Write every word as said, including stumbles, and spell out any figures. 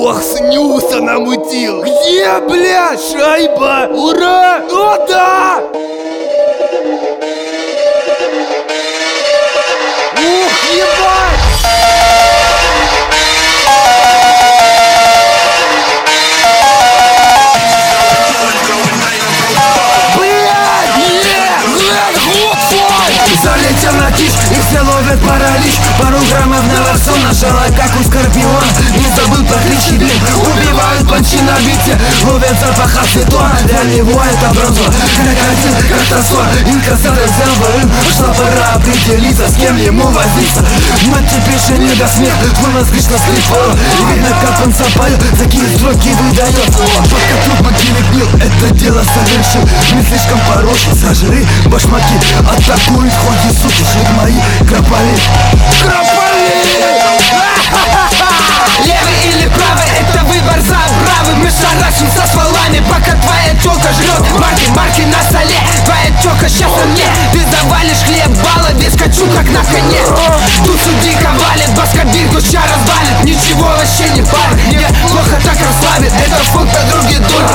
Ох, снюса намутил. Где, бля, шайба? Ура! О, да! Ух, ебать! Залетел на кич, и все ловят паралич. Пару граммов налоксон нажала, как у скорпиона. Не забыл про клички, блин, убивают панчи на бите. Ловят запах ацетона, для него это бронза. Крокодил, картосон, инкассатор взял ВМ. Шла пора определиться, с кем ему возиться. Но теперь же не до смех, твой мозг лишь на скрипал. И видно, как он запалил, такие строки выдает. Пока труп могилы гнил, это дело совершил. Не слишком порочен, сожри башмаки. Атакует хоть и суки, шли мои кропали. Кропали! Левый или правый, это выбор за правый. Мы шарашим со стволами, пока твоя тёлка жрет. Марки, марки на столе, твоя тёлка сейчас на мне. Ты завалишь хлеб, баллады, скачу как на коне. Тут судьика валит, баскобирку ща развалит. Ничего вообще не парит, мне плохо так расслабит. Это фунт подруги дура.